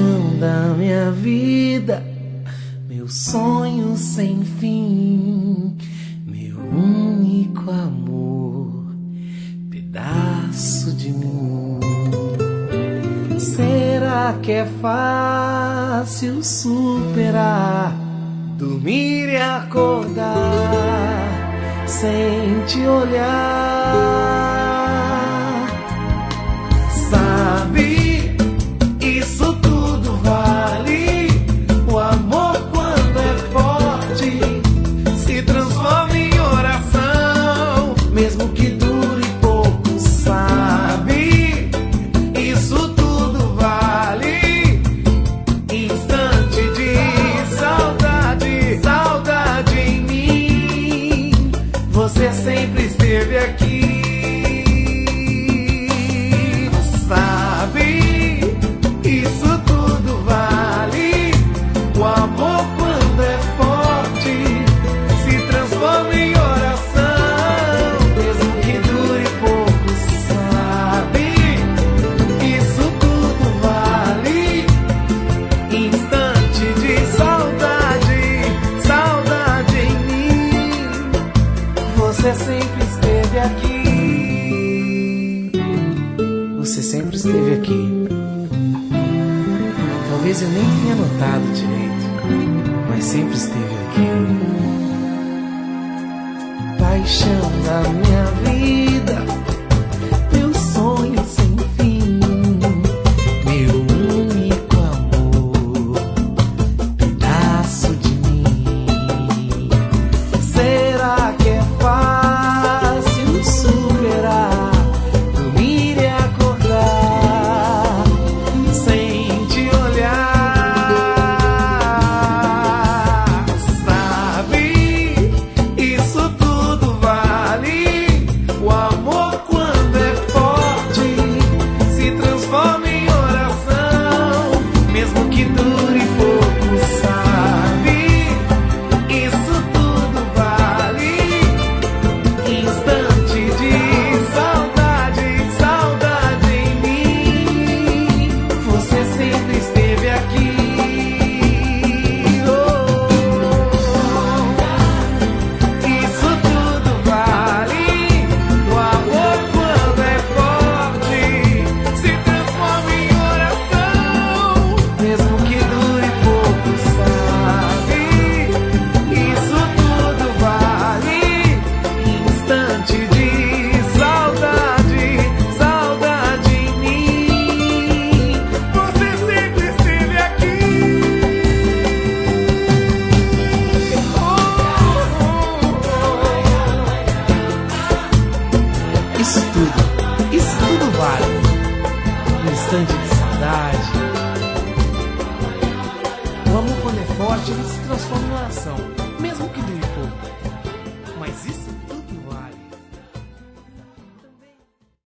paixão da minha vida, meu sonho sem fim, meu único amor, pedaço de mim. Será que é fácil superar, dormir e acordar sem te olhar? Sabe, isso tudo vale. O amor, quando é forte, se transforma em oração, mesmo que dure pouco. Sabe, isso tudo vale. Instante de saudade, saudade em mim. Você sempre esteve aqui. Você sempre esteve aqui. Você sempre esteve aqui. Talvez eu nem tenha notado direito, mas sempre esteve aqui. Paixão da minha vida, meu sonho sem fim, meu único amor, pedaço de mim. Será que é fácil superar, dormir e acordar sem te olhar? Sabe, isso tudo vale. O amor, quando é forte, se transforma em oração, mesmo que dure pouco. Sabe, isso tudo vale. Instante de saudade, saudade em mim. Você sempre esteve aqui. Isso tudo vale. O amor, quando é forte, se transforma em oração, mesmo que dure pouco. Sabe, isso tudo vale. Instante de saudade, saudade em mim. Você sempre esteve aqui. Isso tudo vale. Um instante de saudade. O amor, quando é forte, ele se transforma em oração, mesmo que dure pouco. Mas isso